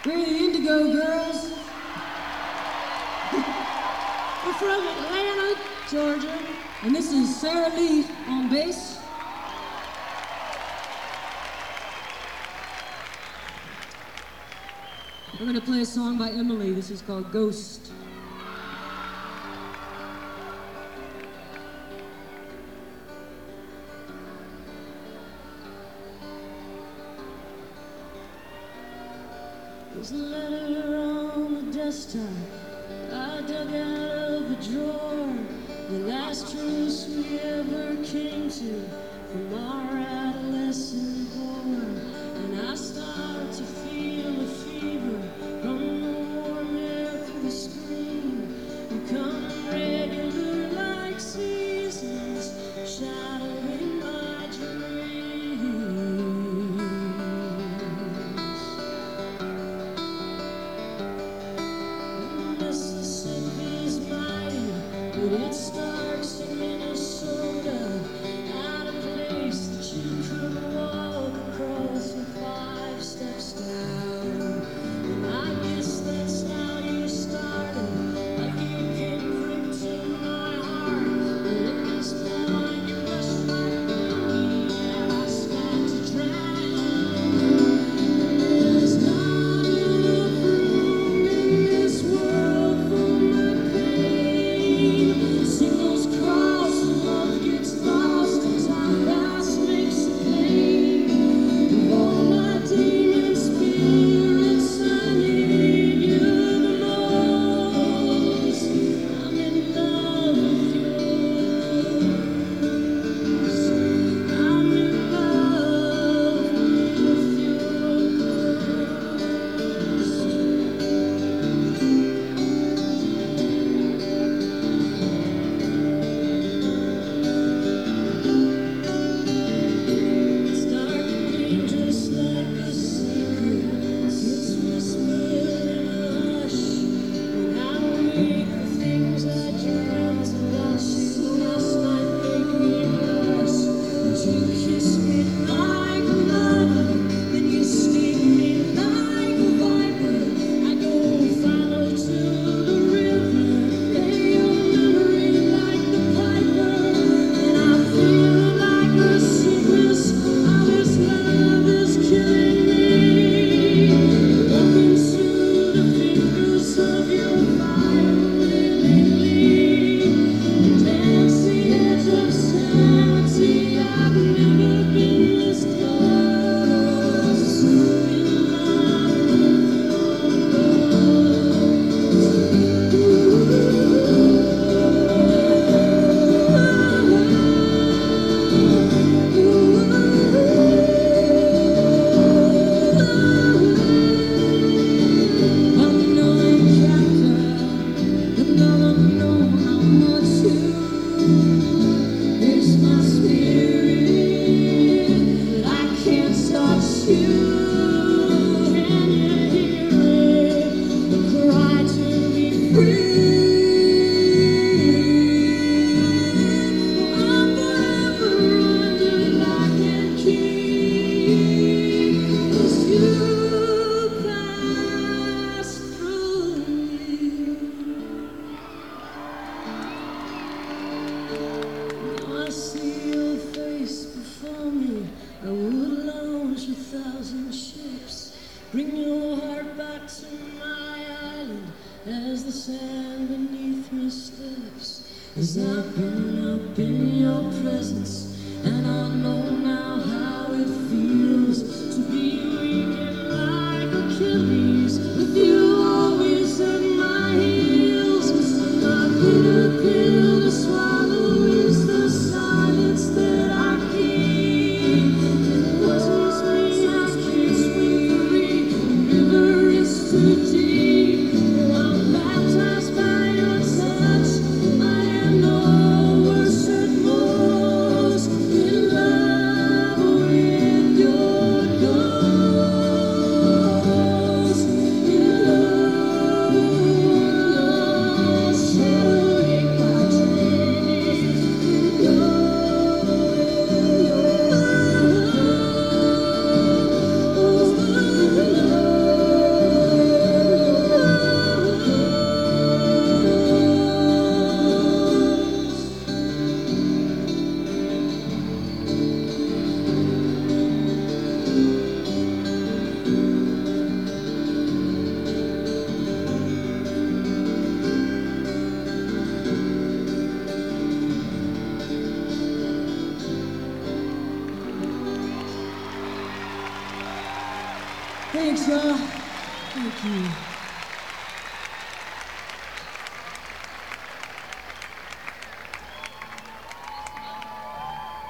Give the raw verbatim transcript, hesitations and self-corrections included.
We're the Indigo Girls. We're from Atlanta, Georgia, and this is Sarah Lee on bass. We're gonna play a song by Emily. This is called Ghost. There's a letter on the desktop I dug out of a drawer. The last truce we ever came to from our adolescent horror. And I start to feel a fever from the warm air through the screen. You come regular like seasons, shadowing my dreams. Mississippi's mighty, but it starts in Minnesota, at a place that you could walk across with five steps down. And I guess that's how you started, like you came quick to my heart. And at this point you rushed right through me, and I start to drown. There's not enough room in this world for my pain. Signals cross and love gets lost as time fast makes it plain. Of all my demon spirits, I need you the most. I'm in love with yours. I'm in love with yours. It's dark and dangerous like a secret. It's whispered in a hush. When I wake, the things I dreamt about you last night make me blush. And you kiss me like a lover, then you sting me like a viper. I go follow to the river, lay your memory like the piper. And I feel like the sickness of this love is killing me. Look into the fingers of your violin lately. Dance the edge of sanity. I've never been this close. In unknowing chapter, but now I know how much you miss my spirit. But I can't touch you. Can you hear it? The cry to be free. I'm forever under lock and key, 'cause you passed through me. Now I see your face before me. I would launch a thousand ships, bring your heart back to my island as the sand beneath me slips. As I burn up in your presence, and I know now how it feels to be weak and like Achilles, with you always at my heels. And my bitter pill to swallow is the silence that I keep. And what is me, I can't swim free. The river is too deep. Well, I'm baptized by your touch. I am no worse at most in love with your ghost. In love with your shadowing my dreams. Your Thanks, y'all. Thank you.